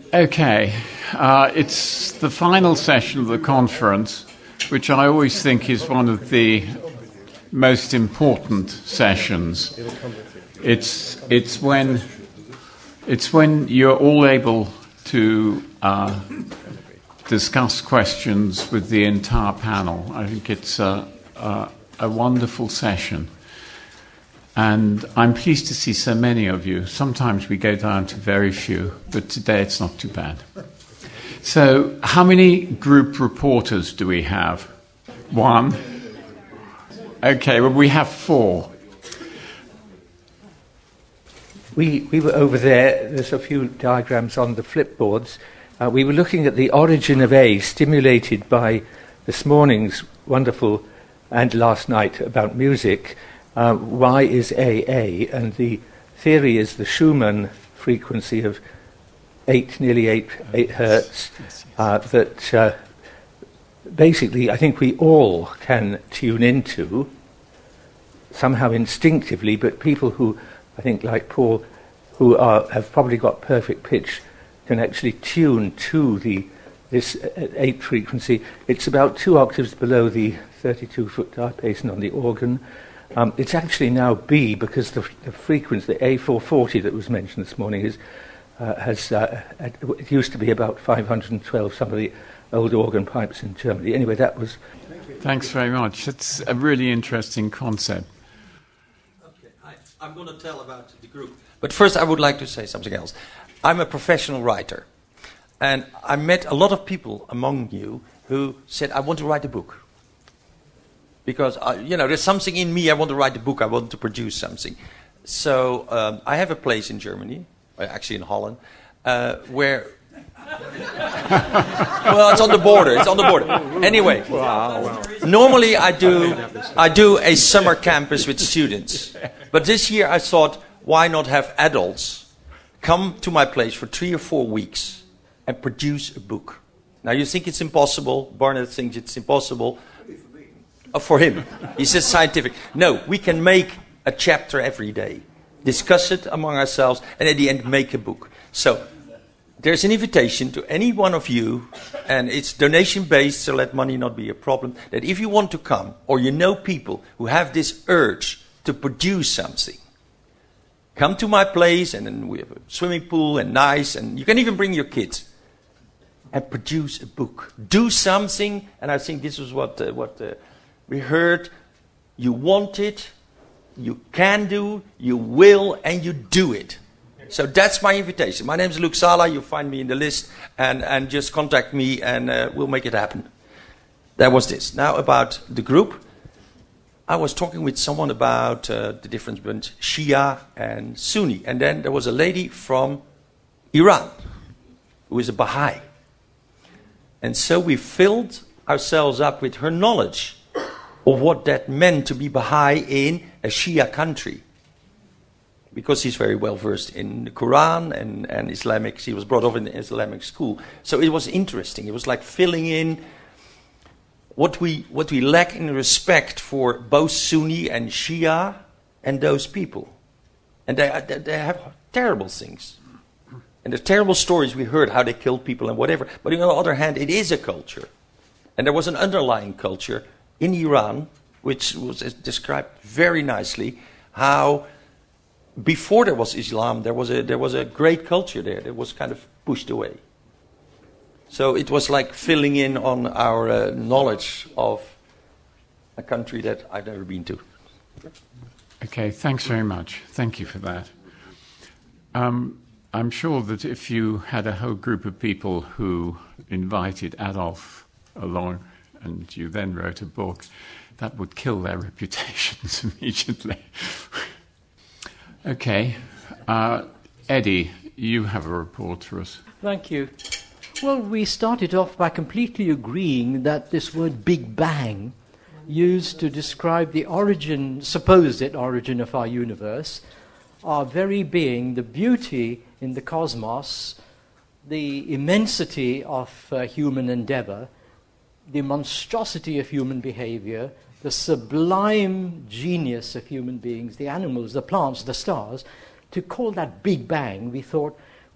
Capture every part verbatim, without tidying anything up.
Okay, uh, it's the final session of the conference, which I always think is one of the most important sessions. It's it's when it's when you're all able to uh, discuss questions with the entire panel. I think it's a, a, a wonderful session. And I'm pleased to see so many of you. Sometimes we go down to very few, but today it's not too bad. So, how many group reporters do we have? One. Okay, well, we have four. We we were over there. There's a few diagrams on the flipboards. Uh, we were looking at the origin of A, stimulated by this morning's wonderful and last night about music. Uh, why is A A? And the theory is the Schumann frequency of eight, nearly eight, eight hertz. Uh, that uh, basically, I think we all can tune into somehow instinctively. But people who, I think, like Paul, who are have probably got perfect pitch, can actually tune to the this eight frequency. It's about two octaves below the thirty-two foot diapason on the organ. Um, it's actually now B because the, the frequency, the A four forty that was mentioned this morning, is uh, has uh, it used to be about five hundred twelve. Some of the old organ pipes in Germany. Anyway, that was. Thanks very much. It's a really interesting concept. Okay, I, I'm going to tell about the group, but first I would like to say something else. I'm a professional writer, and I met a lot of people among you who said, "I want to write a book." Because, uh, you know, there's something in me, I want to write a book, I want to produce something. So um, I have a place in Germany, actually in Holland, uh, where... well, it's on the border, it's on the border. Anyway, wow. Normally I do, I do a summer campus with students. But this year I thought, why not have adults come to my place for three or four weeks and produce a book? Now you think it's impossible, Barnett thinks it's impossible. Oh, for him. He says scientific. No, we can make a chapter every day, discuss it among ourselves, and at the end make a book. So there's an invitation to any one of you, and it's donation-based, so let money not be a problem, that if you want to come, or you know people who have this urge to produce something, come to my place, and then we have a swimming pool, and nice, and you can even bring your kids, and produce a book. Do something, and I think this is what... Uh, what uh, We heard, you want it, you can do, you will, and you do it. So that's my invitation. My name is Luc Sala. You'll find me in the list, and, and just contact me, and uh, we'll make it happen. That was this. Now about the group. I was talking with someone about uh, the difference between Shia and Sunni. And then there was a lady from Iran, who is a Baha'i. And so we filled ourselves up with her knowledge of what that meant to be Baha'i in a Shia country. Because he's very well versed in the Quran and, and Islamic, he was brought up in the Islamic school. So it was interesting. It was like filling in what we what we lack in respect for both Sunni and Shia and those people. And they, they, they have terrible things. And the terrible stories we heard, how they killed people and whatever. But on the other hand, it is a culture. And there was an underlying culture in Iran, which was described very nicely, how before there was Islam, there was a there was a great culture there that was kind of pushed away. So it was like filling in on our uh, knowledge of a country that I've never been to. Okay, thanks very much. Thank you for that. Um, I'm sure that if you had a whole group of people who invited Adolf along, and you then wrote a book, that would kill their reputations immediately. Okay. Uh, Eddie, you have a report for us. Thank you. Well, we started off by completely agreeing that this word Big Bang, used to describe the origin, supposed origin of our universe, our very being, the beauty in the cosmos, the immensity of uh, human endeavor, the monstrosity of human behavior, the sublime genius of human beings, the animals, the plants, the stars, to call that Big Bang, we thought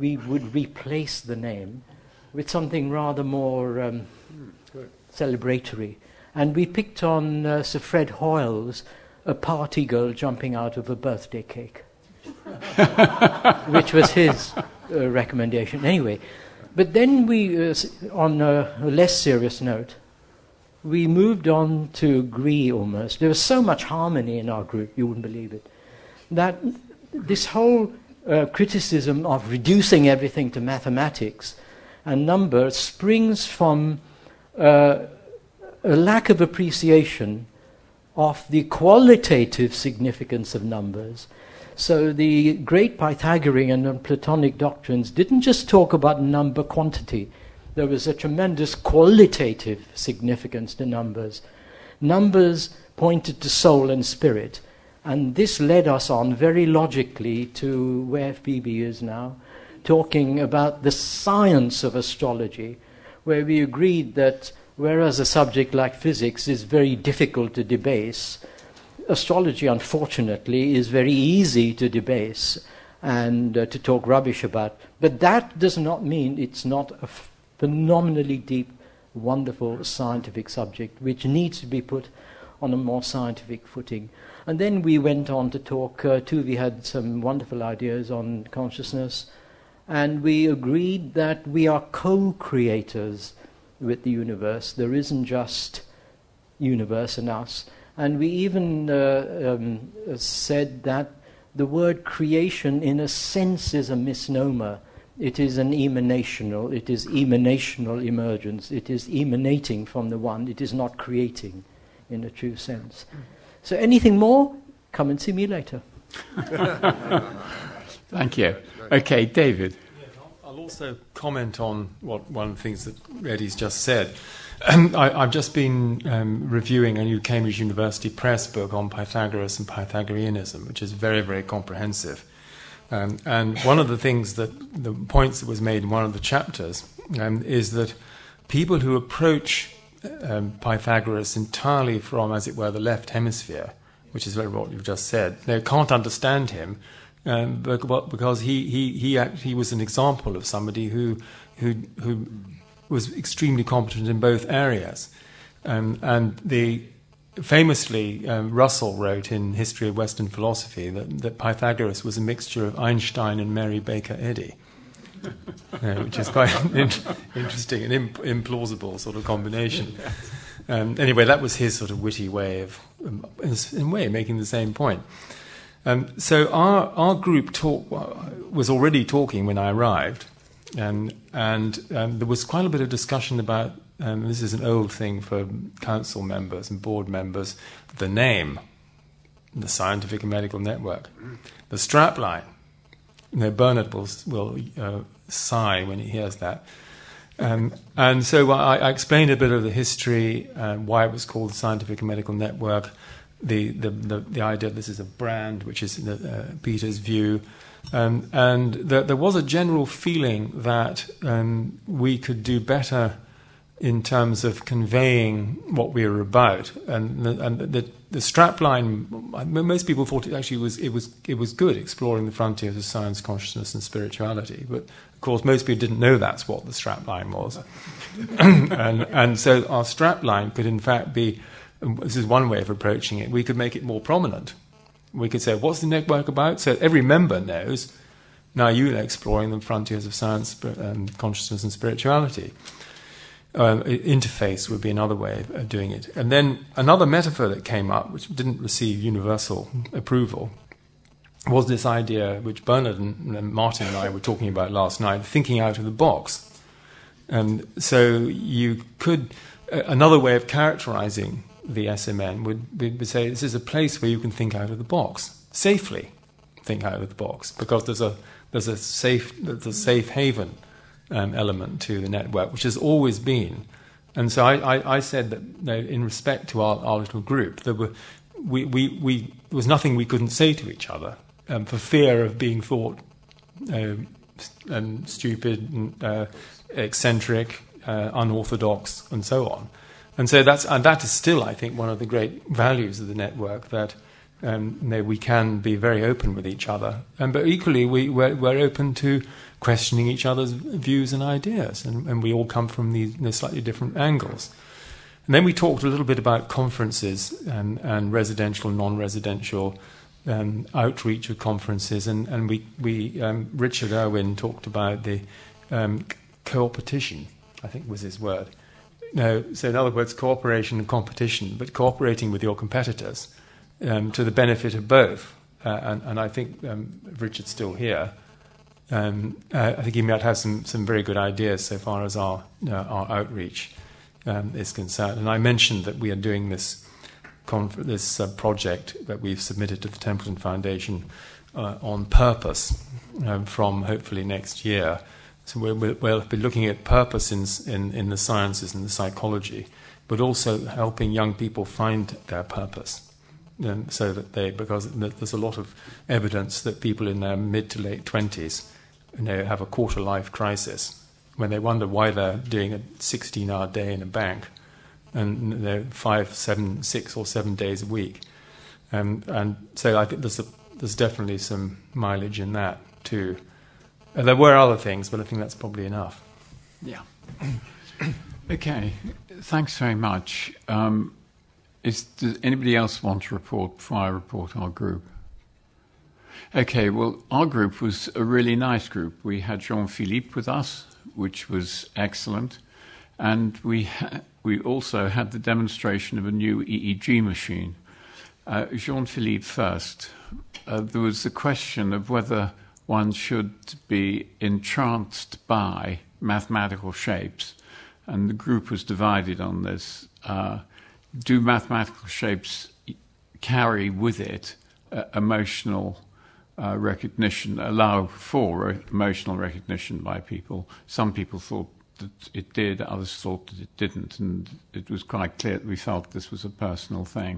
we would replace the name with something rather more um, celebratory. And we picked on uh, Sir Fred Hoyle's A Party Girl Jumping Out of a Birthday Cake, which was his uh, recommendation. Anyway, but then we, uh, on a, a less serious note, we moved on to agree almost. There was so much harmony in our group, you wouldn't believe it, that this whole uh, criticism of reducing everything to mathematics and numbers springs from uh, a lack of appreciation of the qualitative significance of numbers. So the great Pythagorean and Platonic doctrines didn't just talk about number quantity. There was a tremendous qualitative significance to numbers. Numbers pointed to soul and spirit, and this led us on very logically to where Phoebe is now, talking about the science of astrology, where we agreed that whereas a subject like physics is very difficult to debase, astrology, unfortunately, is very easy to debase and uh, to talk rubbish about. But that does not mean it's not a f- phenomenally deep, wonderful scientific subject which needs to be put on a more scientific footing. And then we went on to talk, uh, Tuvi had some wonderful ideas on consciousness, and we agreed that we are co-creators with the universe. There isn't just universe and us. And we even uh, um, said that the word creation in a sense is a misnomer. It is an emanational, it is emanational emergence. It is emanating from the one. It is not creating in a true sense. So anything more? Come and see me later. Thank you. Okay, David. I'll also comment on what one of the things that Eddie's just said. Um, I, I've just been um, reviewing a new Cambridge University Press book on Pythagoras and Pythagoreanism, which is very, very comprehensive. Um, and one of the things that, the points that was made in one of the chapters um, is that people who approach um, Pythagoras entirely from, as it were, the left hemisphere, which is very what you've just said, they can't understand him um, because he he he he was an example of somebody who who who was extremely competent in both areas, um, and the famously um, Russell wrote in History of Western Philosophy that, that Pythagoras was a mixture of Einstein and Mary Baker Eddy, uh, which is quite in- interesting and imp- implausible sort of combination. Um, anyway, that was his sort of witty way of, um, in a way, making the same point. Um, so our our group talk, was already talking when I arrived, um, and um, there was quite a bit of discussion about, um, this is an old thing for council members and board members, the name, the Scientific and Medical Network, the strapline. You know, Bernard will, will uh, sigh when he hears that. Um, and so I, I explained a bit of the history, uh, why it was called the Scientific and Medical Network, the the, the, the idea this is a brand, which is the, uh, Peter's view. Um, and the, there was a general feeling that um, we could do better in terms of conveying what we were about. And the, and the, the strapline, most people thought it actually was it was it was good, exploring the frontiers of science, consciousness, and spirituality. But of course, most people didn't know that's what the strapline was. and and so our strapline could in fact be, this is one way of approaching it, we could make it more prominent. We could say, what's the network about? So every member knows, now you're exploring the frontiers of science, and consciousness, and spirituality. Um, interface would be another way of doing it. And then another metaphor that came up, which didn't receive universal approval, was this idea which Bernard and Martin and I were talking about last night, thinking out of the box. And so you could, uh, another way of characterizing the S M N would be to say this is a place where you can think out of the box, safely think out of the box, because there's a there's a safe there's a safe haven Um, element to the network, which has always been. And so I, I, I said that, you know, in respect to our, our little group, there were we, we, we there was nothing we couldn't say to each other um, for fear of being thought uh, um, stupid, uh, eccentric, uh, unorthodox, and so on. And so that's and that is still, I think, one of the great values of the network, that um, you know, we can be very open with each other, and but equally we we're, we're open to questioning each other's views and ideas, and, and we all come from these, you know, slightly different angles. And then we talked a little bit about conferences and, and residential, non-residential um, outreach of conferences, and, and we, we um, Richard Irwin talked about the um, co-opetition, I think was his word. No, so in other words, cooperation and competition, but cooperating with your competitors um, to the benefit of both. Uh, and, and I think um, Richard's still here. Um, uh, I think he might have some, some very good ideas so far as our uh, our outreach um, is concerned. And I mentioned that we are doing this conf- this uh, project that we've submitted to the Templeton Foundation uh, on purpose um, from hopefully next year. So we'll, we'll be looking at purpose in, in, in the sciences and the psychology, but also helping young people find their purpose. Um, so that they, because there's a lot of evidence that people in their mid to late twenties, you know, have a quarter life crisis when they wonder why they're doing a sixteen-hour day in a bank, and they're five, seven, six or seven days a week. Um, and so I think there's a, there's definitely some mileage in that too. And there were other things, but I think that's probably enough. Yeah. Okay. Thanks very much. Um, Is, does anybody else want to report before I report our group? Okay, well, our group was a really nice group. We had Jean-Philippe with us, which was excellent. And we ha- we also had the demonstration of a new E E G machine. Uh, Jean-Philippe first. Uh, there was the question of whether one should be entranced by mathematical shapes. And the group was divided on this. Uh, Do mathematical shapes carry with it uh, emotional uh, recognition, allow for uh, emotional recognition by people? Some people thought that it did, others thought that it didn't, and it was quite clear that we felt this was a personal thing.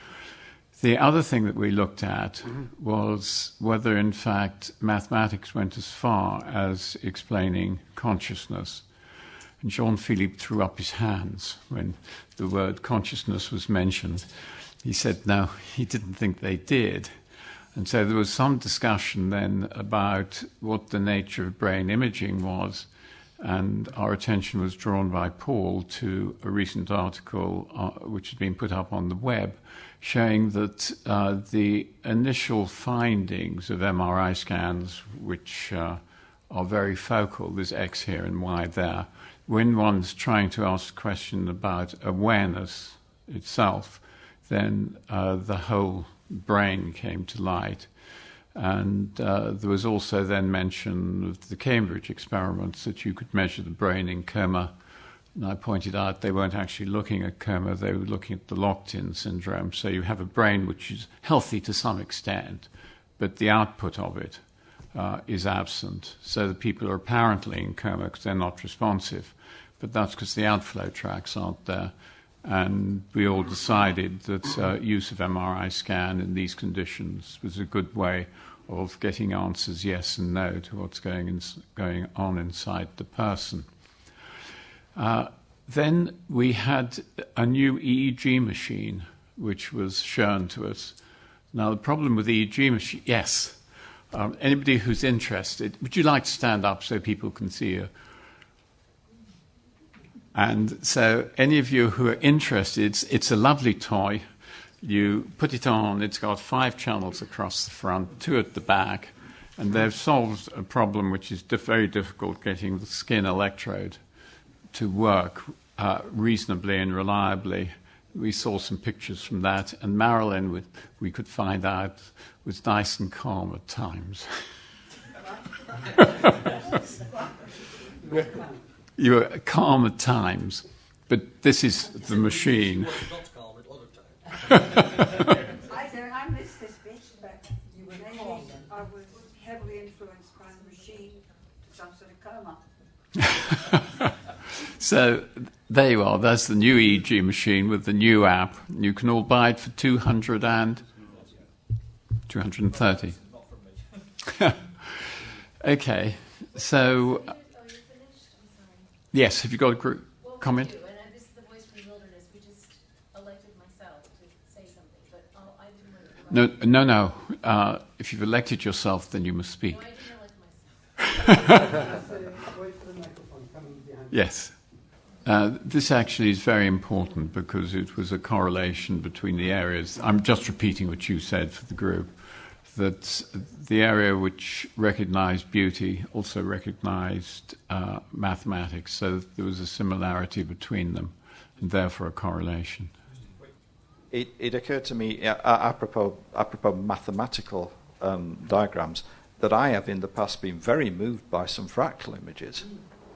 The other thing that we looked at mm-hmm. was whether, in fact, mathematics went as far as explaining consciousness. And Jean-Philippe threw up his hands when the word consciousness was mentioned. He said, no, he didn't think they did. And so there was some discussion then about what the nature of brain imaging was, and our attention was drawn by Paul to a recent article uh, which had been put up on the web, showing that uh, the initial findings of M R I scans, which uh, are very focal, there's X here and Y there, when one's trying to ask a question about awareness itself, then uh, the whole brain came to light. And uh, there was also then mention of the Cambridge experiments that you could measure the brain in coma. And I pointed out they weren't actually looking at coma, they were looking at the locked-in syndrome. So you have a brain which is healthy to some extent, but the output of it Uh, is absent. So the people are apparently in coma because they're not responsive, but that's because the outflow tracks aren't there. And we all decided that uh, use of M R I scan in these conditions was a good way of getting answers yes and no to what's going, in, going on inside the person. Uh, then we had a new E E G machine which was shown to us. Now the problem with the E E G machine, yes, Um, anybody who's interested, would you like to stand up so people can see you? And so any of you who are interested, it's, it's a lovely toy. You put it on, it's got five channels across the front, two at the back, and they've solved a problem which is dif- very difficult, getting the skin electrode to work uh, reasonably and reliably. We saw some pictures from that, and Marilyn, we, we could find out, was nice and calm at times. You were calm at times, but this is the machine. Not calm at other times. I said, I missed this bit, but you were maybe I was heavily influenced by the machine to some sort of coma. So there you are. That's the new E E G machine with the new app. You can all buy it for two hundred and two hundred and thirty. Okay, so Are you finished? I'm sorry. yes, have you got a group Well, we comment? do, and uh, this is the Voice from the Wilderness. We just elected myself to say something, but I'll, I didn't want to. No, no, no. Uh, if you've elected yourself, then you must speak. No, I didn't elect myself. Yes. Uh, this actually is very important because it was a correlation between the areas. I'm just repeating what you said for the group, that the area which recognized beauty also recognized uh, mathematics, so there was a similarity between them, and therefore a correlation. It, it occurred to me, uh, apropos, apropos mathematical um, diagrams, that I have in the past been very moved by some fractal images.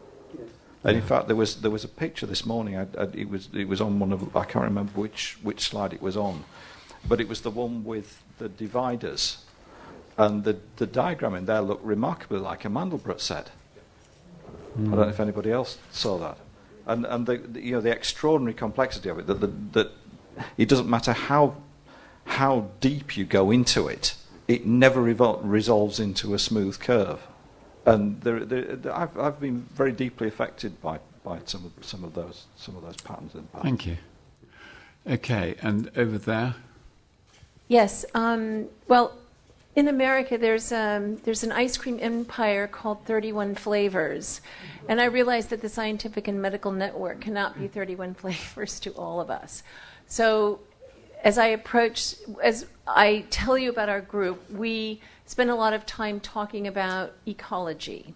And in fact, there was there was a picture this morning. I, I, it was it was on one of I can't remember which which slide it was on, but it was the one with the dividers, and the the diagram in there looked remarkably like a Mandelbrot set. Mm. I don't know if anybody else saw that, and and the, the you know the extraordinary complexity of it, that the, that it doesn't matter how how deep you go into it, it never revol- resolves into a smooth curve. And there, there, there, I've, I've been very deeply affected by, by some of some of those some of those patterns in the past. Thank you. Okay, and over there. Yes. Um, well, in America, there's um, there's an ice cream empire called thirty-one Flavors, and I realize that the Scientific and Medical Network cannot be thirty-one flavors to all of us. So, as I approach, as I tell you about our group, we spend a lot of time talking about ecology,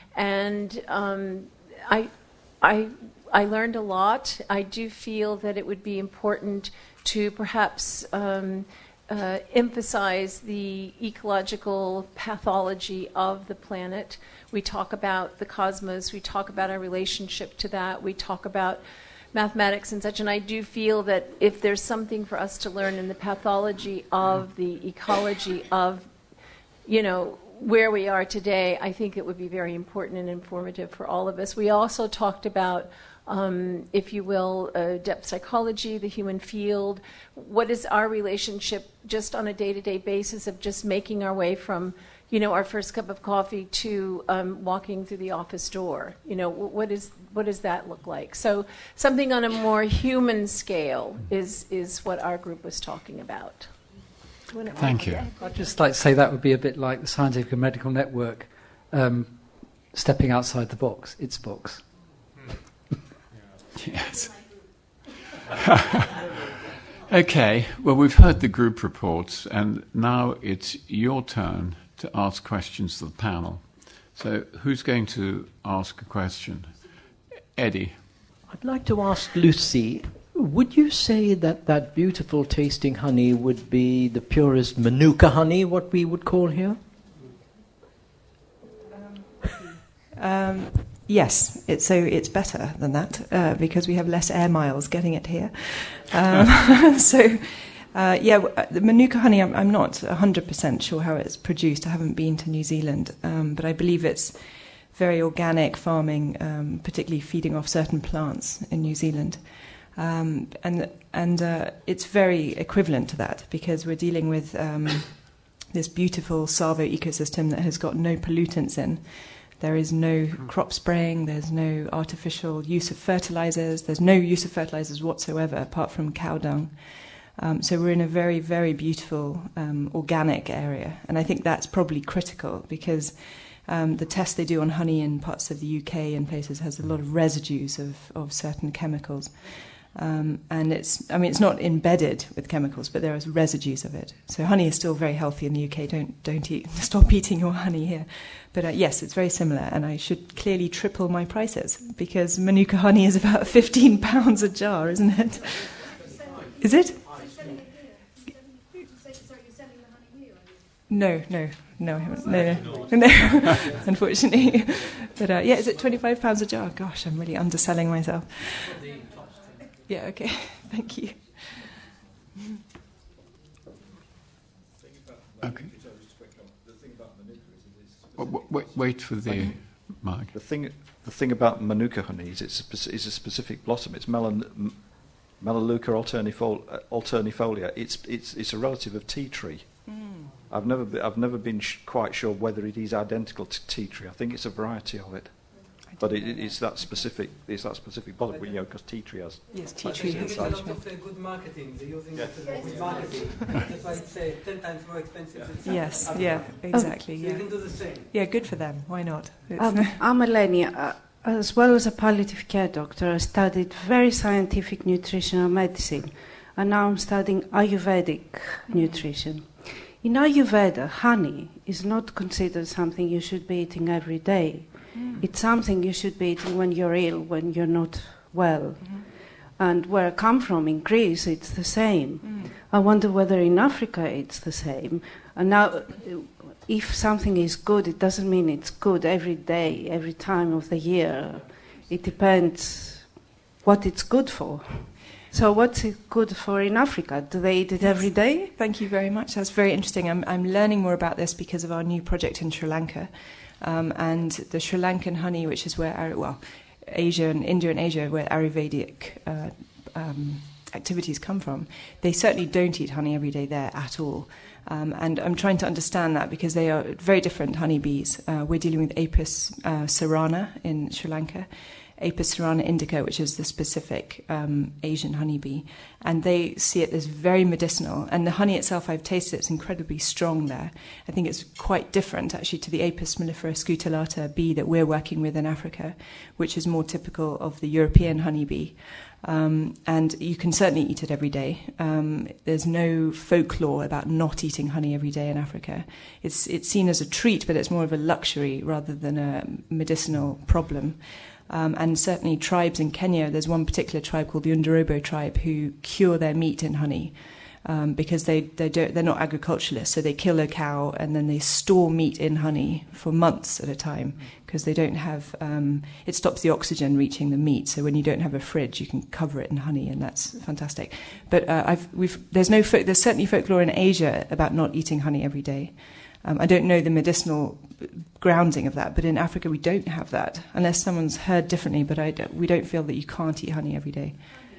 and um, I, I, I learned a lot. I do feel that it would be important to perhaps um, uh, emphasize the ecological pathology of the planet. We talk about the cosmos. We talk about our relationship to that. We talk about mathematics and such, and I do feel that if there's something for us to learn in the pathology of the ecology of you know, where we are today, I think it would be very important and informative for all of us. We also talked about, um, if you will, uh, depth psychology, the human field. What is our relationship just on a day-to-day basis of just making our way from, you know, our first cup of coffee to um, walking through the office door? You know, what is what does that look like? So something on a more human scale is is what our group was talking about. Thank you. I'd just like to say that would be a bit like the Scientific and Medical Network um, stepping outside the box, its box. Yes. Okay, well, we've heard the group reports, and now it's your turn to ask questions to the panel. So who's going to ask a question? Eddie. I'd like to ask Lucy, would you say that that beautiful tasting honey would be the purest Manuka honey, what we would call here? Um, yes, it's, so it's better than that uh, because we have less air miles getting it here. Um, so, uh, yeah, the Manuka honey, I'm, I'm not one hundred percent sure how it's produced. I haven't been to New Zealand, um, but I believe it's very organic farming, um, particularly feeding off certain plants in New Zealand. Um, and and uh, it's very equivalent to that because we're dealing with um, this beautiful Savo ecosystem that has got no pollutants in. There is no crop spraying, there's no artificial use of fertilizers, there's no use of fertilizers whatsoever apart from cow dung. Um, so we're in a very, very beautiful um, organic area. And I think that's probably critical because um, the tests they do on honey in parts of the U K and places has a lot of residues of, of certain chemicals. Um, and it's, I mean, it's not embedded with chemicals, but there are residues of it. So honey is still very healthy in the U K. Don't don't eat, stop eating your honey here. But uh, yes, it's very similar, and I should clearly triple my prices because Manuka honey is about fifteen pounds a jar, isn't it? Is it? No, no, no, I haven't. No, no, no, unfortunately. But uh, yeah, is it twenty-five pounds a jar? Gosh, I'm really underselling myself. Yeah, okay, thank you. Okay. Well, wait, wait for the mic. The thing, the thing about Manuka honey is it's a, it's a specific blossom. It's Melan, Melaleuca alternifol, alternifolia. It's it's it's a relative of tea tree. Mm. I've never be, I've never been sh- quite sure whether it is identical to tea tree. I think it's a variety of it. But it, it's that specific. It's that specific bottle, you know, because tea tree has. Yes, tea tree has a lot of uh, good marketing. They're using yeah. it uh, with marketing. That's why it's uh, ten times more expensive. Yeah. Yes, yeah, exactly. So yeah. you can do the same. Yeah, good for them. Why not? Um, I'm Eleni. Uh, as well as a palliative care doctor, I studied very scientific nutritional medicine, and now I'm studying Ayurvedic nutrition. In Ayurveda, honey is not considered something you should be eating every day. Mm. It's something you should be eating when you're ill, when you're not well. Mm-hmm. And where I come from, in Greece, it's the same. Mm. I wonder whether in Africa it's the same. And now, if something is good, it doesn't mean it's good every day, every time of the year. It depends what it's good for. So what's it good for in Africa? Do they eat it every day? Thank you very much. That's very interesting. I'm, I'm learning more about this because of our new project in Sri Lanka. Um, and the Sri Lankan honey, which is where, well, Asia and India and Asia, where Ayurvedic uh, um, activities come from, they certainly don't eat honey every day there at all. Um, and I'm trying to understand that because they are very different honeybees. Uh, we're dealing with Apis uh, cerana in Sri Lanka, Apis cerana indica, which is the specific um, Asian honeybee, and they see it as very medicinal. And the honey itself, I've tasted, it's incredibly strong there. I think it's quite different, actually, to the Apis mellifera scutellata bee that we're working with in Africa, which is more typical of the European honeybee. Um, and you can certainly eat it every day. Um, there's no folklore about not eating honey every day in Africa. It's it's seen as a treat, but it's more of a luxury rather than a medicinal problem. Um, and certainly tribes in Kenya, there's one particular tribe called the Undorobo tribe who cure their meat in honey um, because they, they don't, they're not agriculturalists. So they kill a cow and then they store meat in honey for months at a time because they don't have, um, it stops the oxygen reaching the meat. So when you don't have a fridge, you can cover it in honey, and that's fantastic. But uh, I've, we've, there's, no folk, there's certainly folklore in Asia about not eating honey every day. Um, I don't know the medicinal grounding of that, but in Africa we don't have that, unless someone's heard differently, but I don't, we don't feel that you can't eat honey every day.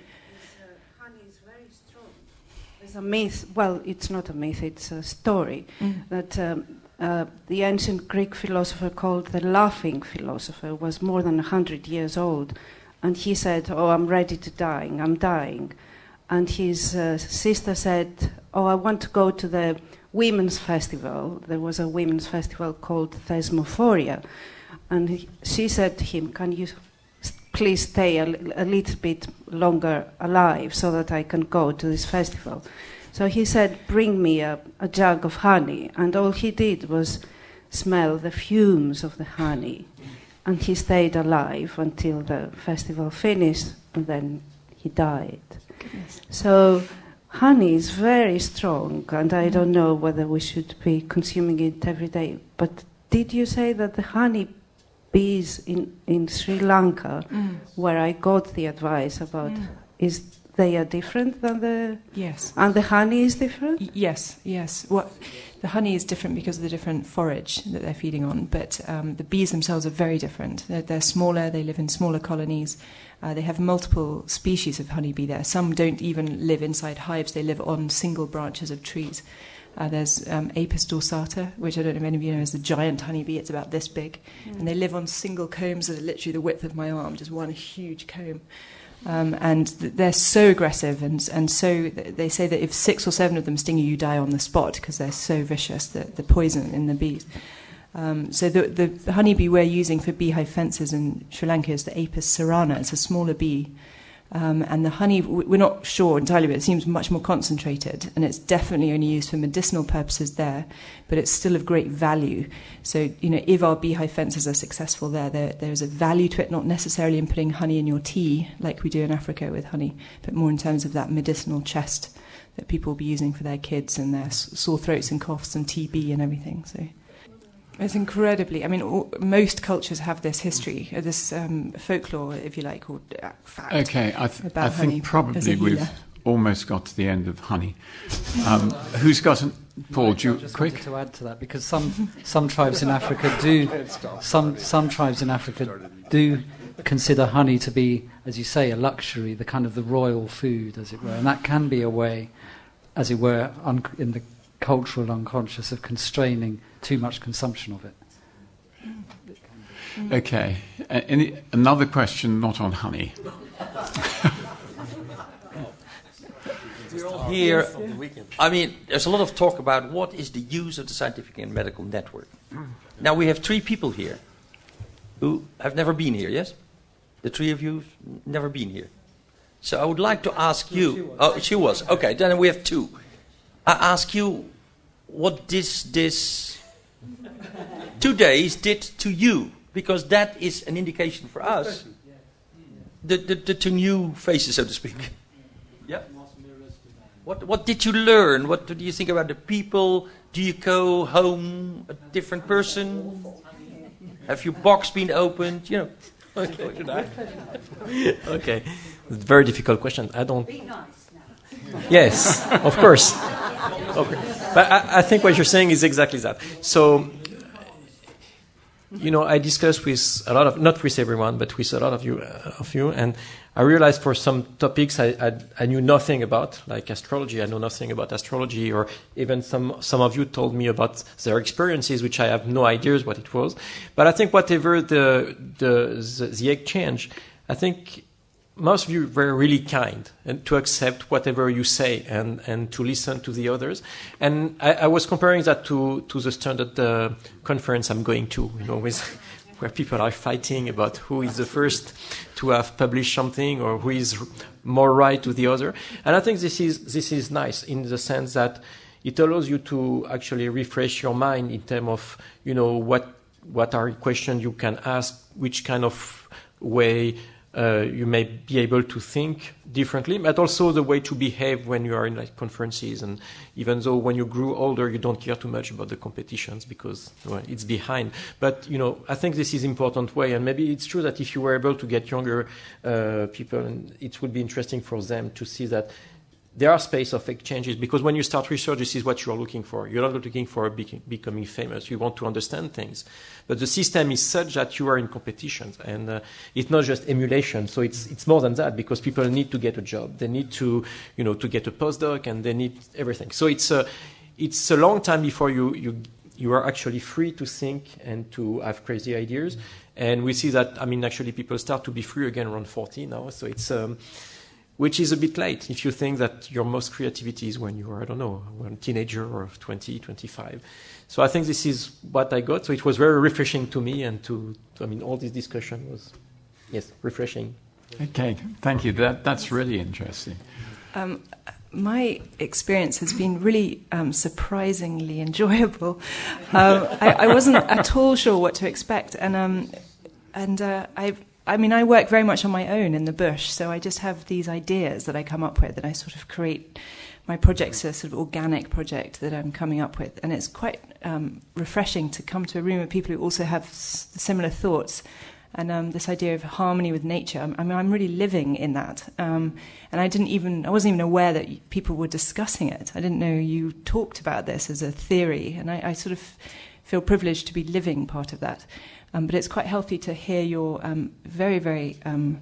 Honey is very strong. There's a myth, well, it's not a myth, it's a story, mm. that um, uh, the ancient Greek philosopher called the laughing philosopher was more than one hundred years old, and he said, oh, I'm ready to die, I'm dying. And his uh, sister said, oh, I want to go to the women's festival. There was a women's festival called Thesmophoria, and he, she said to him, can you please stay a, a little bit longer alive so that I can go to this festival? So he said, bring me a, a jug of honey, and all he did was smell the fumes of the honey, and he stayed alive until the festival finished, and then he died. Goodness. So honey is very strong, and I don't know whether we should be consuming it every day. But did you say that the honey bees in, in Sri Lanka, mm. where I got the advice about, mm. is they are different than the... Yes. And the honey is different? Y- yes, yes. Well, the honey is different because of the different forage that they're feeding on, but um, the bees themselves are very different. They're, they're smaller, they live in smaller colonies. Uh, they have multiple species of honeybee there. Some don't even live inside hives, they live on single branches of trees. Uh, there's um, Apis dorsata, which I don't know if any of you know is the giant honeybee. It's about this big. Mm. And they live on single combs that are literally the width of my arm, just one huge comb. Um, and th- they're so aggressive, and and so th- they say that if six or seven of them sting you, you die on the spot because they're so vicious, the, the poison in the bees. Um, so the, the, the honeybee we're using for beehive fences in Sri Lanka is the Apis cerana. It's a smaller bee. Um, and the honey, we're not sure entirely, but it seems much more concentrated, and it's definitely only used for medicinal purposes there, but it's still of great value. So, you know, if our beehive fences are successful there, there there's a value to it, not necessarily in putting honey in your tea, like we do in Africa with honey, but more in terms of that medicinal chest that people will be using for their kids and their sore throats and coughs and T B and everything, so... It's incredibly, I mean, all, most cultures have this history, uh, this um, folklore, if you like, or uh, fact okay, I, th- about I think honey probably we've almost got to the end of honey. Um, who's got an... Paul, do you... I just quick? wanted to add to that, because some, some tribes in Africa do... Some, some tribes in Africa do consider honey to be, as you say, a luxury, the kind of the royal food, as it were. And that can be a way, as it were, un- in the cultural unconscious of constraining too much consumption of it. Mm. Okay. Uh, any, another question not on honey. Here, I mean, there's a lot of talk about what is the use of the scientific and medical network. Now, we have three people here who have never been here, yes? The three of you have never been here. So I would like to ask you... Oh, she was. Okay, then we have two. I ask you what this, this two days did to you, because that is an indication for us. The, the, the two new faces, so to speak. Yeah. What what did you learn? What do you think about the people? Do you go home a different person? Have your box been opened? You know. Okay. Okay. Very difficult question. I don't. Be nice now. Yes, of course. Okay. But I, I think what you're saying is exactly that. So, you know, I discussed with a lot of, not with everyone, but with a lot of you, uh, of you, and I realized for some topics I, I, I knew nothing about, like astrology. I know nothing about astrology, or even some some of you told me about their experiences, which I have no ideas what it was. But I think whatever the the the, the exchange, I think most of you were really kind and to accept whatever you say and, and to listen to the others. And I, I was comparing that to to the standard uh, conference I'm going to, you know, with. Where people are fighting about who is the first to have published something or who is more right to the other. And I think this is this is nice in the sense that it allows you to actually refresh your mind in terms of, you know, what what are questions you can ask, which kind of way uh, you may be able to think differently, but also the way to behave when you are in like conferences. And even though when you grew older, you don't care too much about the competitions because well, it's behind. But, you know, I think this is important way. And maybe it's true that if you were able to get younger uh, people, and it would be interesting for them to see that there are space of exchanges, because when you start research, this is what you are looking for. You're not looking for be- becoming famous. You want to understand things. But the system is such that you are in competitions, and uh, it's not just emulation. So it's it's more than that, because people need to get a job. They need to, you know, to get a postdoc, and they need everything. So it's a, it's a long time before you, you, you are actually free to think and to have crazy ideas. And we see that, I mean, actually people start to be free again around forty now. So it's... Um, which is a bit late if you think that your most creativity is when you are, I don't know, when a teenager or twenty, twenty-five. So I think this is what I got. So it was very refreshing to me, and to, to I mean, all this discussion was, yes, refreshing. Okay, thank you. That That's really interesting. Um, my experience has been really um, surprisingly enjoyable. Um, I, I wasn't at all sure what to expect, and um, and uh, I've. I mean, I work very much on my own in the bush, so I just have these ideas that I come up with, and I sort of create my project's a sort of organic project that I'm coming up with, and it's quite um, refreshing to come to a room of people who also have s- similar thoughts, and um, this idea of harmony with nature. I mean, I'm really living in that, um, and I didn't even, I wasn't even aware that people were discussing it. I didn't know you talked about this as a theory, and I, I sort of feel privileged to be living part of that. Um, but it's quite healthy to hear your um, very, very um,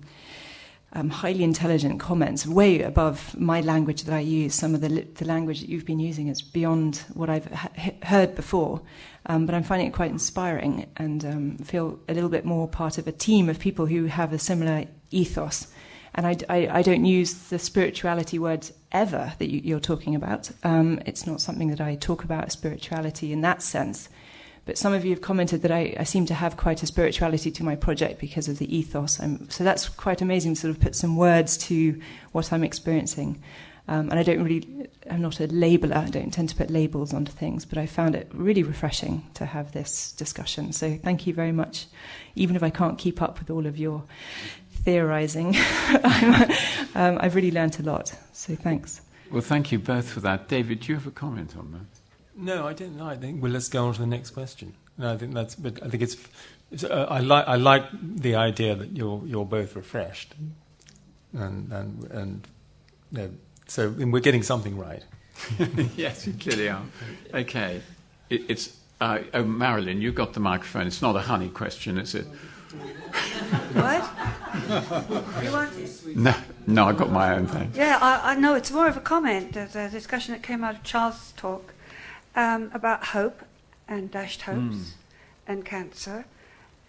um, highly intelligent comments, way above my language that I use. Some of the, li- the language that you've been using is beyond what I've ha- heard before. Um, but I'm finding it quite inspiring, and um, feel a little bit more part of a team of people who have a similar ethos. And I, I, I don't use the spirituality words ever that you, you're talking about. Um, it's not something that I talk about, spirituality in that sense. But some of you have commented that I, I seem to have quite a spirituality to my project because of the ethos. I'm, so that's quite amazing to sort of put some words to what I'm experiencing. Um, and I don't really, I'm not a labeler, I don't tend to put labels onto things, but I found it really refreshing to have this discussion. So thank you very much. Even if I can't keep up with all of your theorizing, um, I've really learnt a lot. So thanks. Well, thank you both for that. David, do you have a comment on that? No, I didn't. I think. Well, let's go on to the next question. No, I think that's. But I think it's. it's uh, I like. I like the idea that you're you're both refreshed, and and and. No, so and we're getting something right. Yes, you clearly are. Okay, it, it's. Uh, oh, Marilyn, you've got the microphone. It's not a honey question, is it? What? You want it? No, no, I got my own thing. Yeah, I, I know. It's more of a comment. There's a discussion that came out of Charles' talk. Um, about hope and dashed hopes mm. and cancer.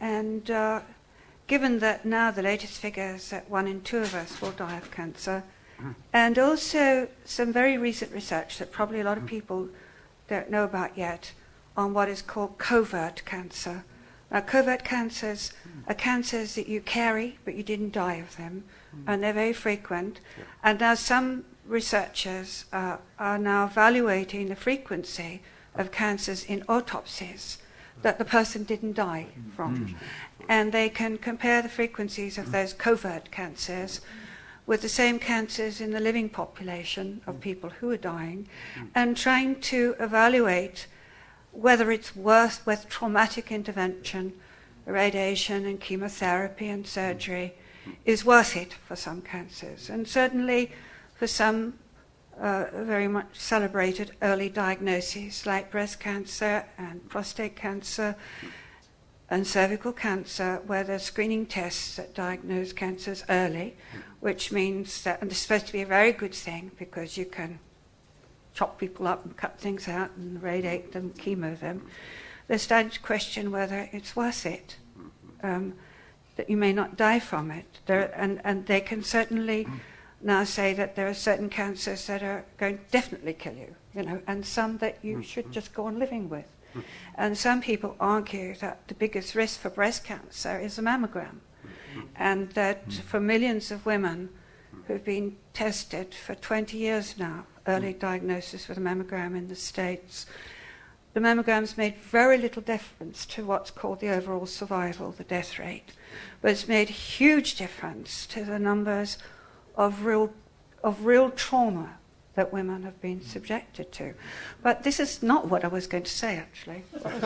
And uh, given that now the latest figures that one in two of us will die of cancer, and also some very recent research that probably a lot of people don't know about yet on what is called covert cancer. Now, covert cancers are cancers that you carry, but you didn't die of them, and they're very frequent. And now some researchers uh, are now evaluating the frequency of cancers in autopsies that the person didn't die from. And they can compare the frequencies of those covert cancers with the same cancers in the living population of people who are dying, and trying to evaluate whether it's worth, with traumatic intervention, radiation and chemotherapy and surgery, is worth it for some cancers. And certainly for some uh, very much celebrated early diagnoses like breast cancer and prostate cancer and cervical cancer, where there's screening tests that diagnose cancers early, which means that, and it's supposed to be a very good thing because you can chop people up and cut things out and radiate them, chemo them. They're starting to question whether it's worth it, um, that you may not die from it. There, and, and they can certainly now say that there are certain cancers that are going to definitely kill you, you know, and some that you should just go on living with. And some people argue that the biggest risk for breast cancer is a mammogram, and that for millions of women who've been tested for twenty years now, early diagnosis with a mammogram in the States, the mammograms made very little difference to what's called the overall survival, the death rate, but it's made a huge difference to the numbers of real, of real trauma that women have been subjected to. But this is not what I was going to say, actually.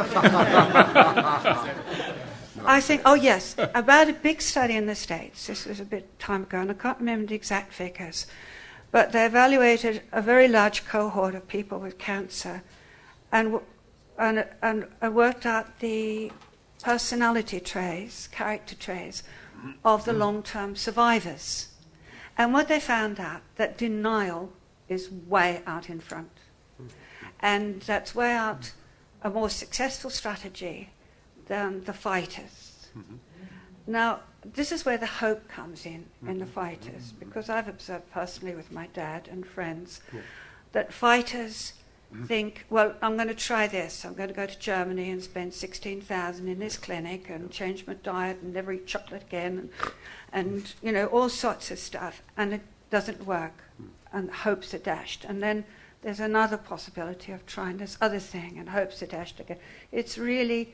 I think, oh yes, about a big study in the States. This was a bit time ago, and I can't remember the exact figures. But they evaluated a very large cohort of people with cancer and, and, and, and worked out the personality traits, character traits, of the long-term survivors. And what they found out, that denial is way out in front. And that's way out a more successful strategy than the fighters. Mm-hmm. Now, this is where the hope comes in, mm-hmm. in the fighters, because I've observed personally with my dad and friends yeah. that fighters mm-hmm. think, well, I'm going to try this. I'm going to go to Germany and spend sixteen thousand in this clinic and change my diet and never eat chocolate again, and, and you know, all sorts of stuff. And it doesn't work. And hopes are dashed. And then there's another possibility of trying this other thing, and hopes are dashed again. It's really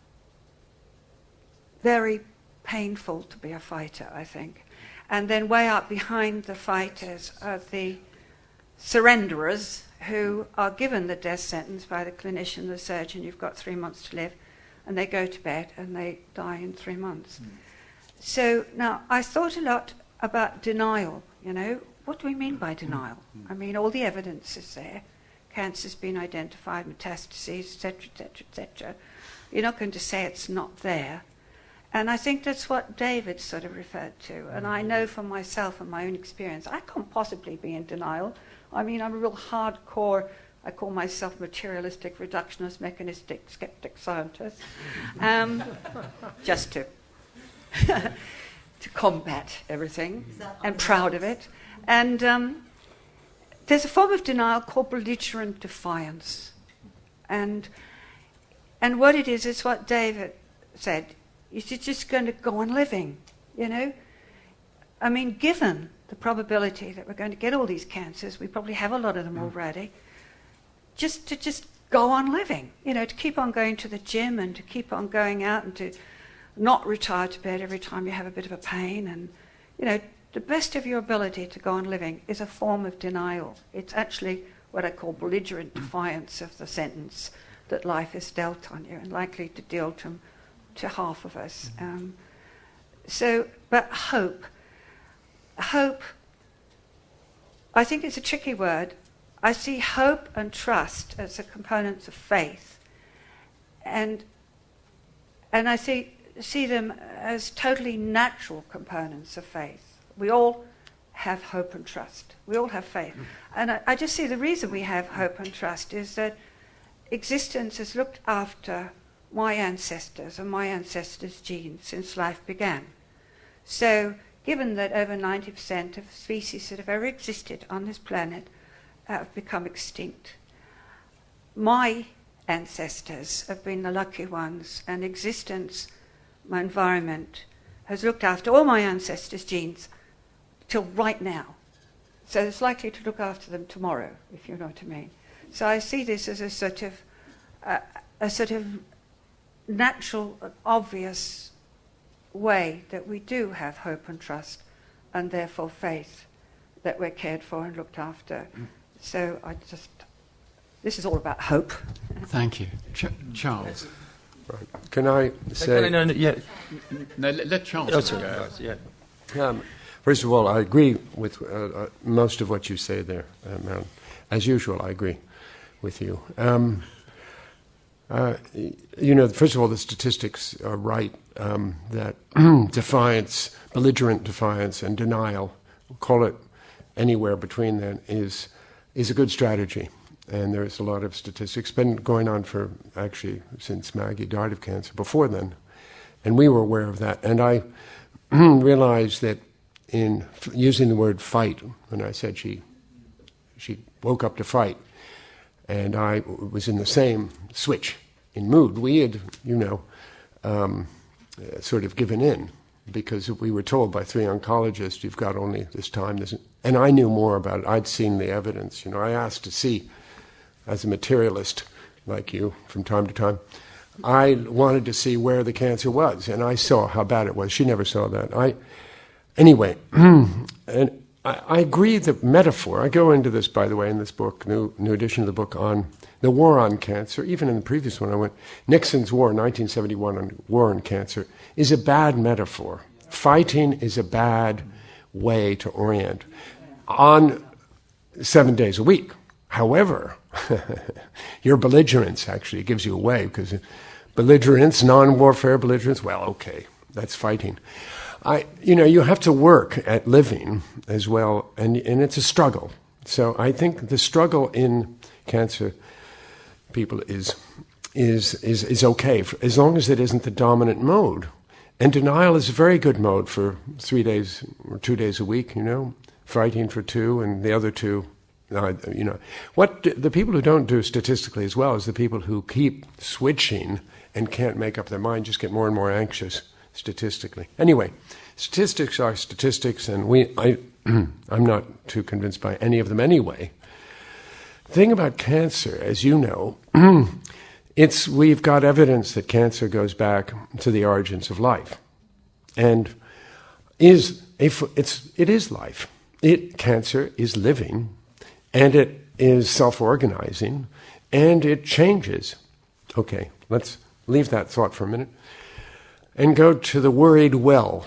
very painful to be a fighter, I think. And then way up behind the fighters are the surrenderers who are given the death sentence by the clinician, the surgeon. You've got three months to live, and they go to bed and they die in three months. Mm. So now I thought a lot about denial, you know. What do we mean by denial? Mm. I mean, all the evidence is there. Cancer's been identified, metastases, et cetera, et cetera, et cetera. You're not going to say it's not there. And I think that's what David sort of referred to. And I know from myself and my own experience, I can't possibly be in denial. I mean, I'm a real hardcore, I call myself materialistic, reductionist, mechanistic, skeptic scientist. Um, just to, to combat everything, and proud of it. And um, there's a form of denial called belligerent defiance. And and what it is, is what David said. You're just going to go on living, you know. I mean, given the probability that we're going to get all these cancers, we probably have a lot of them already, just to just go on living, you know, to keep on going to the gym and to keep on going out and to not retire to bed every time you have a bit of a pain. And, you know, the best of your ability to go on living is a form of denial. It's actually what I call belligerent defiance of the sentence that life is dealt on you and likely to deal to, to half of us. Um, so, but hope. Hope, I think it's a tricky word. I see hope and trust as the components of faith. And, and I see, see them as totally natural components of faith. We all have hope and trust. We all have faith. And I, I just see the reason we have hope and trust is that existence has looked after my ancestors and my ancestors' genes since life began. So, given that over ninety percent of species that have ever existed on this planet have become extinct, my ancestors have been the lucky ones, and existence, my environment, has looked after all my ancestors' genes till right now. So it's likely to look after them tomorrow, if you know what I mean. So I see this as a sort of uh, a sort of natural, obvious way that we do have hope and trust, and therefore faith that we're cared for and looked after. Mm. So I just, this is all about hope. Thank you. Ch- Charles. Right. Can I say... No, no, no, yeah. No, let, let Charles oh, sorry, go. Yeah. Um, first of all, I agree with uh, uh, most of what you say there, uh, Marilyn. As usual, I agree with you. Um, uh, you know, first of all, the statistics are right, um, that defiance, belligerent defiance and denial, call it anywhere between then, is is a good strategy. And there's a lot of statistics. Been going on for, actually, since Maggie died of cancer, before then. And we were aware of that. And I realized that in f- using the word fight, when I said she she woke up to fight, and I w- was in the same switch in mood, we had, you know, um, uh, sort of given in, because we were told by three oncologists, you've got only this time. This, and I knew more about it. I'd seen the evidence. You know, I asked to see, as a materialist like you from time to time, I wanted to see where the cancer was, and I saw how bad it was. She never saw that. I, anyway, and I, I agree the metaphor. I go into this, by the way, in this book, new new edition of the book on the war on cancer. Even in the previous one, I went Nixon's war, nineteen seventy-one, on war on cancer, is a bad metaphor. Fighting is a bad way to orient on seven days a week. However, your belligerence actually gives you away, because belligerence, non-warfare belligerence, well, okay, that's fighting. I, you know, you have to work at living as well, and and it's a struggle. So I think the struggle in cancer people is is is is okay, for, as long as it isn't the dominant mode. And denial is a very good mode for three days or two days a week. You know, fighting for two, and the other two. Uh, you know, what do, the people who don't do statistically as well is the people who keep switching and can't make up their mind, just get more and more anxious statistically. Anyway, statistics are statistics, and we I I'm not too convinced by any of them anyway. The thing about cancer, as you know, it's we've got evidence that cancer goes back to the origins of life, and is if it's it is life. It cancer is living. And it is self-organizing, and it changes. Okay, let's leave that thought for a minute and go to the worried well.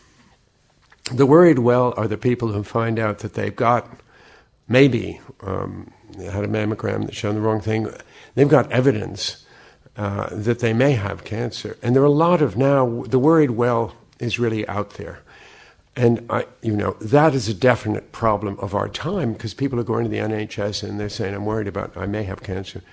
The worried well are the people who find out that they've got, maybe, um, had a mammogram that showed the wrong thing. They've got evidence uh, that they may have cancer. And there are a lot of now, the worried well is really out there. And, I, you know, that is a definite problem of our time, because people are going to the N H S and they're saying, I'm worried about, I may have cancer.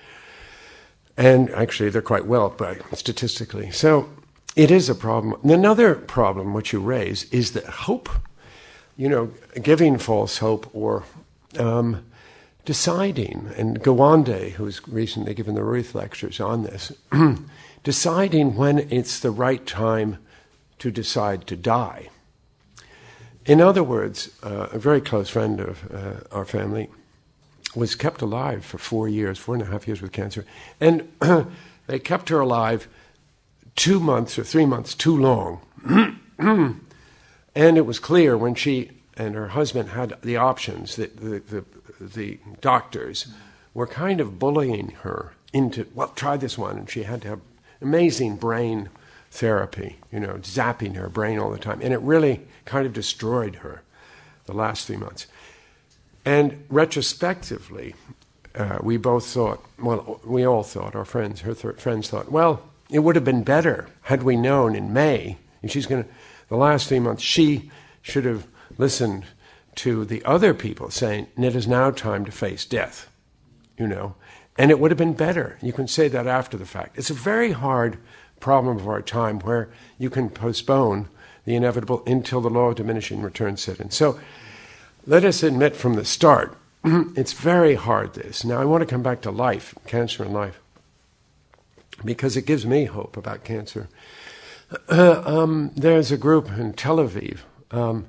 And actually, they're quite well, but statistically. So it is a problem. And another problem, which you raise, is that hope, you know, giving false hope or um, deciding, and Gawande, who's recently given the Ruth lectures on this, deciding when it's the right time to decide to die. In other words, uh, a very close friend of uh, our family was kept alive for four years, four and a half years with cancer. And they kept her alive two months or three months too long. And it was clear when she and her husband had the options that the, the, the doctors were kind of bullying her into, well, try this one. And she had to have amazing brain therapy, you know, zapping her brain all the time. And it really kind of destroyed her the last three months. And retrospectively, uh, we both thought, well, we all thought, our friends, her th- friends thought, well, it would have been better had we known in May, and she's going to, the last three months, she should have listened to the other people saying, it is now time to face death, you know. And it would have been better. You can say that after the fact. It's a very hard problem of our time where you can postpone the inevitable until the law of diminishing returns set in. So let us admit from the start, it's very hard, this. Now I want to come back to life, cancer and life, because it gives me hope about cancer. Uh, um, there's a group in Tel Aviv um,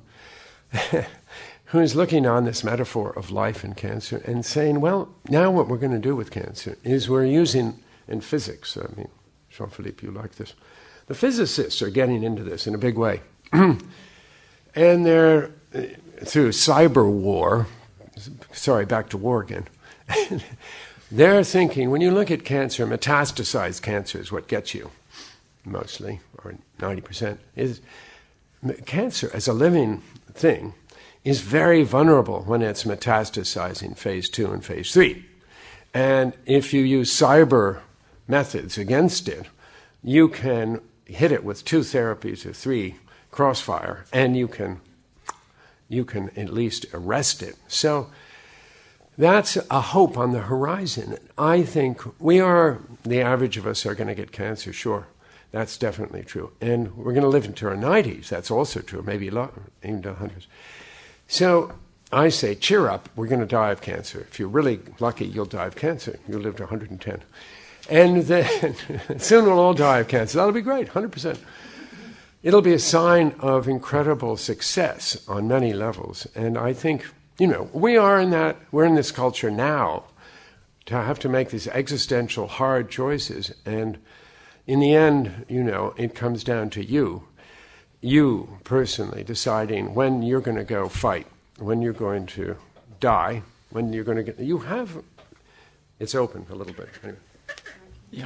who is looking on this metaphor of life and cancer and saying, well, now what we're going to do with cancer is we're using, in physics, I mean, Jean-Philippe, you like this, the physicists are getting into this in a big way. And they're, through cyber war, sorry, back to war again, they're thinking, when you look at cancer, metastasized cancer is what gets you, mostly, or ninety percent, is cancer as a living thing is very vulnerable when it's metastasizing phase two and phase three. And if you use cyber methods against it, you can hit it with two therapies or three crossfire, and you can you can at least arrest it. So that's a hope on the horizon. I think we are, the average of us are going to get cancer, sure. That's definitely true. And we're going to live into our nineties. That's also true, maybe a lot, even to hundreds. So I say, cheer up, we're going to die of cancer. If you're really lucky, you'll die of cancer. You'll live to one hundred ten. And then soon we'll all die of cancer. That'll be great, one hundred percent. It'll be a sign of incredible success on many levels. And I think, you know, we are in that, we're in this culture now to have to make these existential hard choices. And in the end, you know, it comes down to you, you personally deciding when you're going to go fight, when you're going to die, when you're going to get, you have, it's open a little bit. Anyway. Yeah.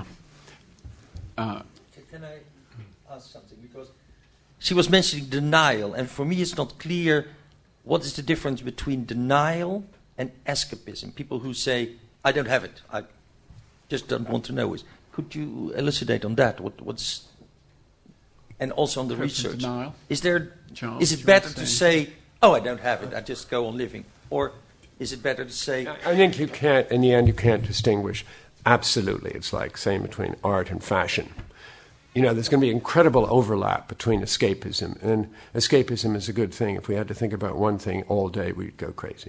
Uh, Can I ask something? Because she was mentioning denial, and for me it's not clear what is the difference between denial and escapism. People who say, I don't have it, I just don't want to know it. Could you elucidate on that? What, what's and also on the research? Denial. Is there? Charles, is it better to say, "Oh, I don't have it. I just go on living," or is it better to say? I think you can't. In the end, you can't distinguish. Absolutely, it's like saying between art and fashion. You know, there's going to be incredible overlap between escapism, and escapism is a good thing. If we had to think about one thing all day, we'd go crazy.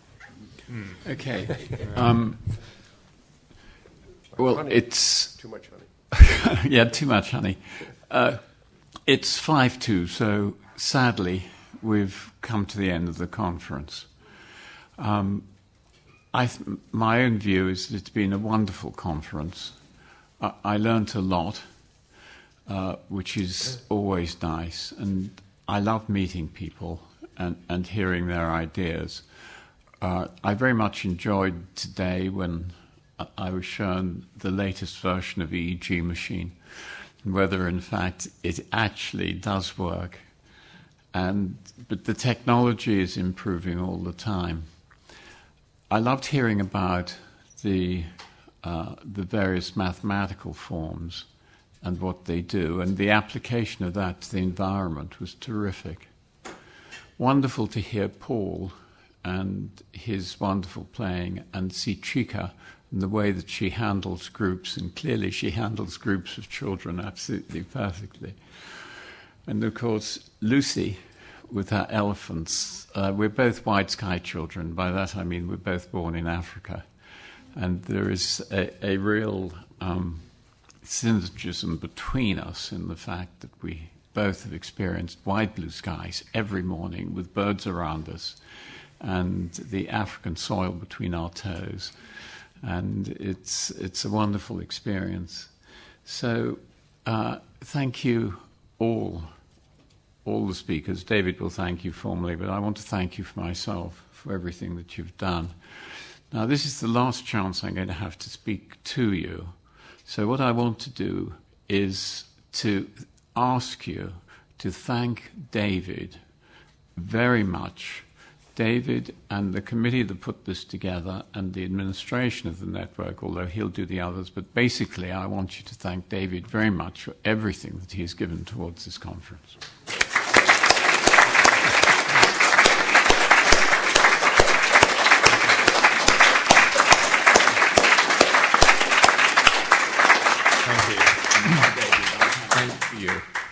Okay. Um, well, honey. it's Too much honey. yeah, too much honey. Uh, it's five two, so sadly we've come to the end of the conference. Um, I th- my own view is that it's been a wonderful conference. I, I learnt a lot, uh, which is always nice, and I love meeting people and, and hearing their ideas. Uh, I very much enjoyed today when I was shown the latest version of E E G machine, and whether in fact it actually does work. And but the technology is improving all the time. I loved hearing about the uh, the various mathematical forms and what they do, and the application of that to the environment was terrific. Wonderful to hear Paul and his wonderful playing, and see Chica and the way that she handles groups, and clearly she handles groups of children absolutely perfectly. And of course, Lucy with her elephants. Uh, we're both white sky children. By that I mean we're both born in Africa. And there is a, a real um, synergism between us in the fact that we both have experienced wide blue skies every morning with birds around us, and the African soil between our toes. And it's it's a wonderful experience. So uh, thank you all, all the speakers. David will thank you formally, but I want to thank you for myself for everything that you've done. Now, this is the last chance I'm going to have to speak to you. So what I want to do is to ask you to thank David very much. David and the committee that put this together and the administration of the network, although he'll do the others, but basically I want you to thank David very much for everything that he has given towards this conference.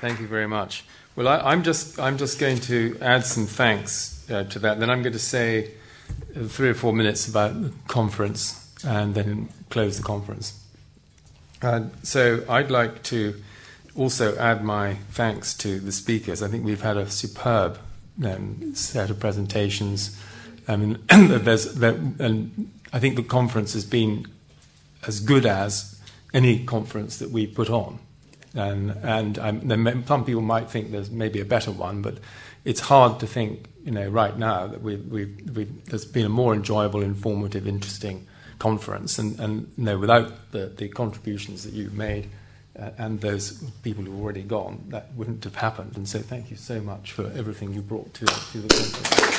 Thank you very much. Well, I, I'm just I'm just going to add some thanks uh, to that. Then I'm going to say uh, three or four minutes about the conference, and then close the conference. Uh, so I'd like to also add my thanks to the speakers. I think we've had a superb um, set of presentations. I mean, there's there, and I think the conference has been as good as any conference that we put on. And, and I'm, there, some people might think there's maybe a better one, but it's hard to think, you know, right now that we, we, we, there's been a more enjoyable, informative, interesting conference. And, and you know, without the, the contributions that you've made uh, and those people who've already gone, that wouldn't have happened. And so thank you so much for everything you brought to, to the conference.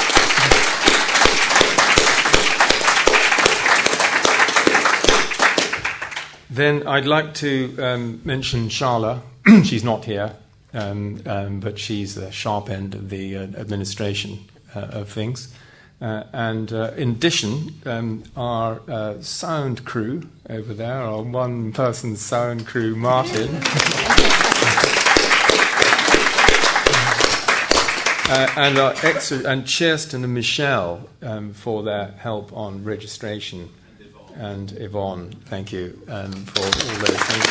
Then I'd like to um, mention Sharla. She's not here, um, um, but she's the sharp end of the uh, administration uh, of things. Uh, and uh, in addition, um, our uh, sound crew over there, our one-person sound crew, Martin. uh, and our extra, and Kirsten and Michelle um, for their help on registration. And Yvonne, thank you um, for all those things.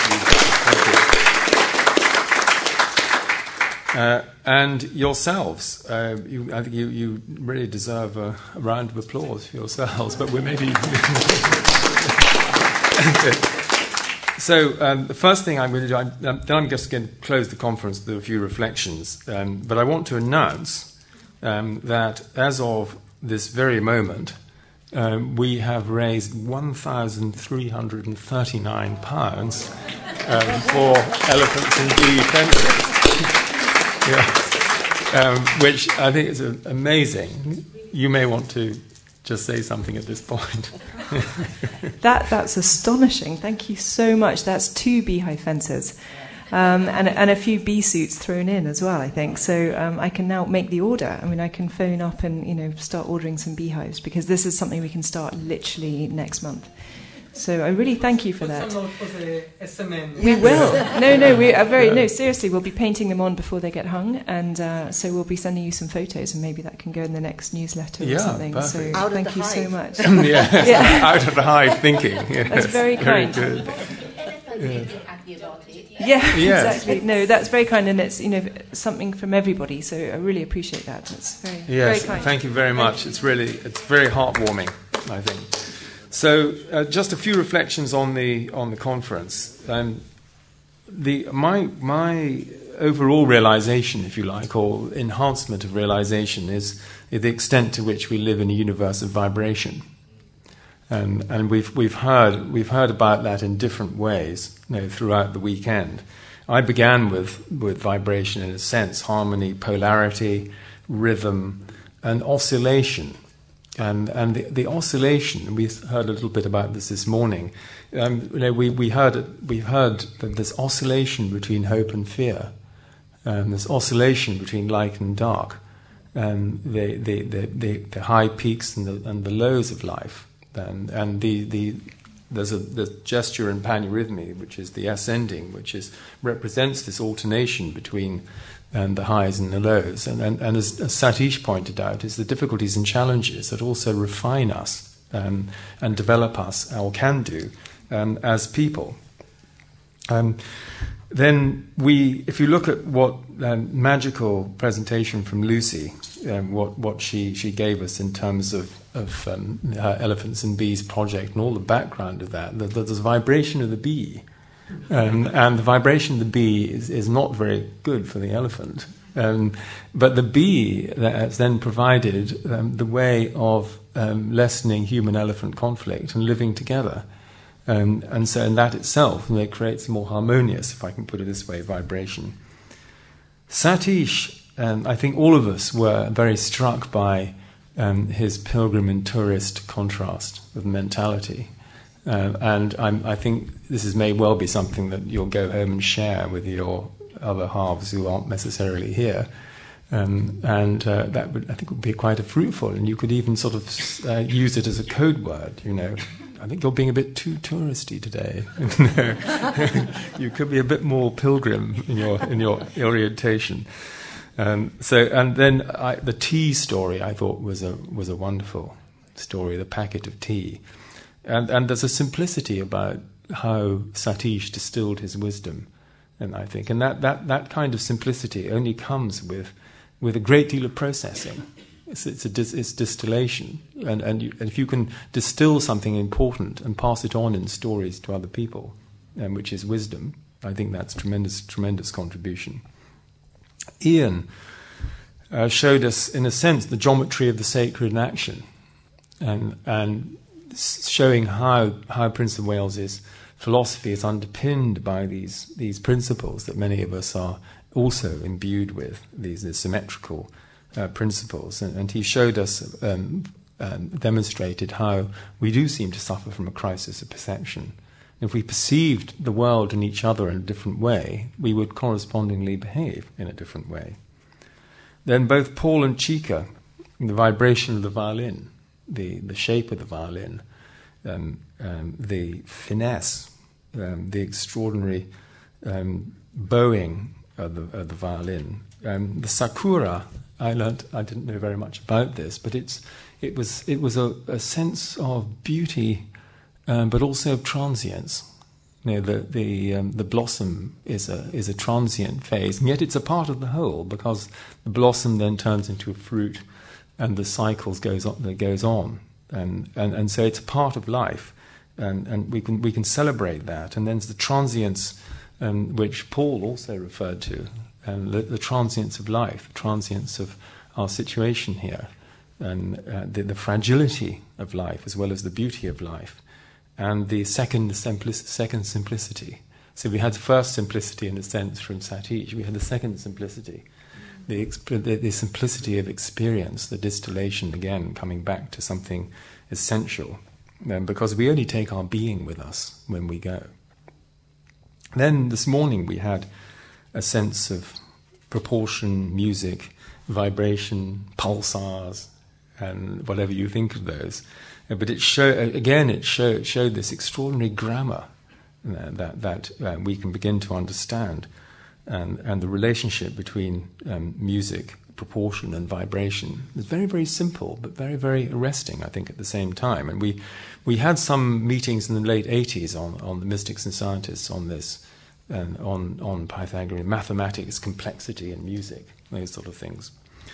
Thank you. Uh, and yourselves, uh, you, I think you, you really deserve a, a round of applause for yourselves, but we're maybe... So um, the first thing I'm going to do, I'm, then I'm just going to close the conference with a few reflections, um, but I want to announce um, that as of this very moment, Um, we have raised one thousand three hundred thirty-nine pounds um, for elephants and bee fencing, yeah. um, which I think is uh, amazing. You may want to just say something at this point. that That's astonishing. Thank you so much. That's two beehive fences. Um, and, and a few bee suits thrown in as well, I think. So um, I can now make the order. I mean, I can phone up and, you know, start ordering some beehives, because this is something we can start literally next month. So I really thank you for that. Some for the S M N. We will. No, no, we are very no. Seriously, we'll be painting them on before they get hung, and uh, so we'll be sending you some photos, and maybe that can go in the next newsletter yeah, or something. Perfect. So out thank of you the so much. yes, yeah. Out of the hive thinking. Yes. That's very kind. Very good. Yeah. Yeah, yes. Exactly. No, that's very kind, and it's, you know, something from everybody. So I really appreciate that. It's very, yes, very kind. Thank you very much. It's really, it's very heartwarming, I think. So, uh, just a few reflections on the on the conference. Um, the my my overall realization, if you like, or enhancement of realization, is, is the extent to which we live in a universe of vibration. And, and we've we've heard we've heard about that in different ways, you know, throughout the weekend. I began with, with vibration in a sense, harmony, polarity, rhythm, and oscillation. And and the, the oscillation, we heard a little bit about this this morning. Um, you know, we we heard we heard that there's oscillation between hope and fear, and there's oscillation between light and dark, and the the the, the, the high peaks and the and the lows of life. And, and the, the there's a the gesture in panurhythmy, which is the ascending, which is represents this alternation between um, the highs and the lows. And, and, and as, as Satish pointed out, is the difficulties and challenges that also refine us um, and develop us, or can do, um, as people. Um, then we, if you look at what um, magical presentation from Lucy, um, what what she, she gave us in terms of of um, her Elephants and Bees project and all the background of that, the, the, the vibration of the bee, um, and the vibration of the bee is, is not very good for the elephant. Um, but the bee has then provided um, the way of um, lessening human-elephant conflict and living together. Um, and so in that itself, you know, creates a more harmonious, if I can put it this way, vibration. Satish, um, I think all of us were very struck by um, his pilgrim and tourist contrast of mentality. Uh, and I'm, I think this is, may well be something that you'll go home and share with your other halves who aren't necessarily here. Um, and uh, that would, I think, would be quite a fruitful, and you could even sort of uh, use it as a code word, you know. I think you're being a bit too touristy today. You could be a bit more pilgrim in your in your orientation. Um, so, and then I, the tea story I thought was a was a wonderful story, the packet of tea, and and there's a simplicity about how Satish distilled his wisdom, and I think, and that, that, that kind of simplicity only comes with with a great deal of processing. It's, it's, a dis, it's distillation, and and, you, and if you can distill something important and pass it on in stories to other people, um, which is wisdom, I think that's tremendous, tremendous contribution. Ian uh, showed us, in a sense, the geometry of the sacred in action, and and showing how how Prince of Wales's philosophy is underpinned by these these principles that many of us are also imbued with, these, these symmetrical uh, principles. And, and he showed us, um, um, demonstrated how we do seem to suffer from a crisis of perception. If we perceived the world and each other in a different way, we would correspondingly behave in a different way. Then both Paul and Chica, the vibration of the violin, the, the shape of the violin, um, um, the finesse, um, the extraordinary um, bowing of the, of the violin. Um, the sakura, I learnt, I didn't know very much about this, but it's it was it was a, a sense of beauty, um, but also of transience. You know, the the um, the blossom is a is a transient phase, and yet it's a part of the whole, because the blossom then turns into a fruit, and the cycles goes on, that goes on, and, and and so it's a part of life, and and we can we can celebrate that. And then there's the transience, um, which Paul also referred to, and the, the transience of life, the transience of our situation here, and uh, the, the fragility of life as well as the beauty of life, and the second simplic- second simplicity. So we had the first simplicity in a sense from Satish. We had the second simplicity. The, the, the simplicity of experience, the distillation, again, coming back to something essential, um, because we only take our being with us when we go. Then this morning we had a sense of proportion, music, vibration, pulsars, and whatever you think of those. Uh, but it show, again, it, show, it showed this extraordinary grammar uh, that, that uh, we can begin to understand. And, and the relationship between um, music, proportion, and vibration is very, very simple, but very, very arresting, I think, at the same time. And we we had some meetings in the late eighties on, on the mystics and scientists on this, and on, on Pythagorean mathematics, complexity, and music, those sort of things.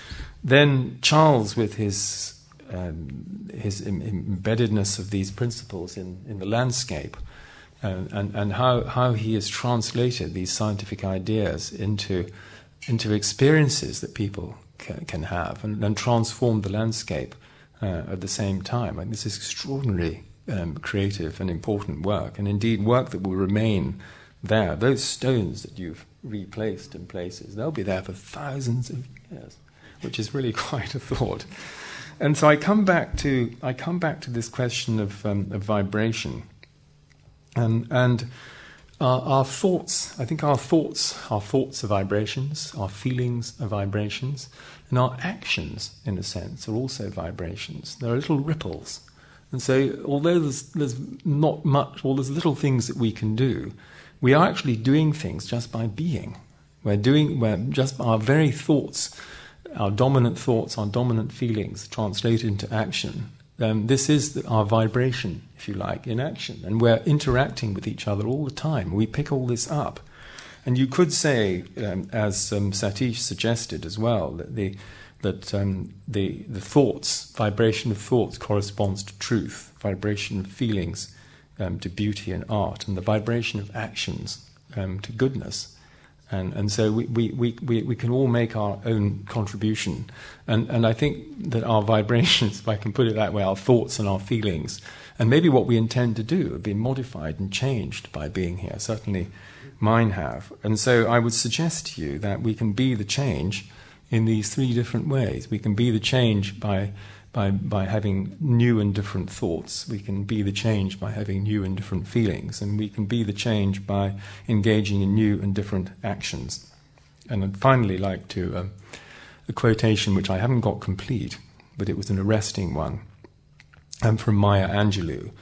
Then Charles, with his um, his em- embeddedness of these principles in, in the landscape, And, and, and how, how he has translated these scientific ideas into into experiences that people ca- can have, and, and transformed the landscape uh, at the same time. And this is extraordinary um, creative and important work, and indeed work that will remain there. Those stones that you've replaced in places, they'll be there for thousands of years, which is really quite a thought. And so I come back to I come back to this question of, um, of vibration. And, and our, our thoughts, I think our thoughts, our thoughts are vibrations, our feelings are vibrations, and our actions, in a sense, are also vibrations. There are little ripples. And so although there's, there's not much, or there's little things that we can do, we are actually doing things just by being. We're doing, we're just our very thoughts, our dominant thoughts, our dominant feelings translated into action. Um, this is the, our vibration, if you like, in action. And we're interacting with each other all the time. We pick all this up. And you could say, um, as um, Satish suggested as well, that the that um, the the thoughts, vibration of thoughts corresponds to truth, vibration of feelings um, to beauty and art, and the vibration of actions um, to goodness. And and so we, we, we, we, we can all make our own contribution. And and I think that our vibrations, if I can put it that way, our thoughts and our feelings, and maybe what we intend to do, have been modified and changed by being here. Certainly mine have. And so I would suggest to you that we can be the change in these three different ways. We can be the change by by by having new and different thoughts. We can be the change by having new and different feelings. And we can be the change by engaging in new and different actions. And I'd finally like to, um, a quotation which I haven't got complete, but it was an arresting one, um, from Maya Angelou,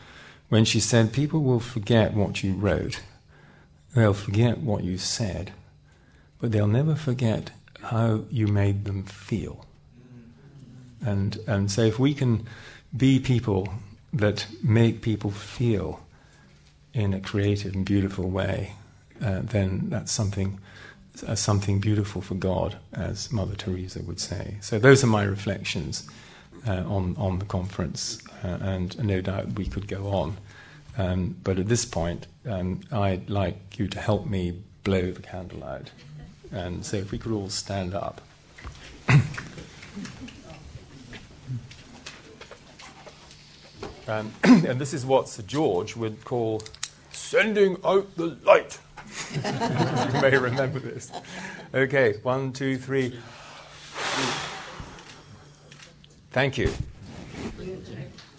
when she said, people will forget what you wrote, they'll forget what you said, but they'll never forget how you made them feel. And, and so if we can be people that make people feel in a creative and beautiful way, uh, then that's something uh, something beautiful for God, as Mother Teresa would say. So those are my reflections uh, on, on the conference, uh, and no doubt we could go on. Um, but at this point, um, I'd like you to help me blow the candle out. And so if we could all stand up. Um, and this is what Sir George would call sending out the light. You may remember this. Okay, one, two, three. Thank you.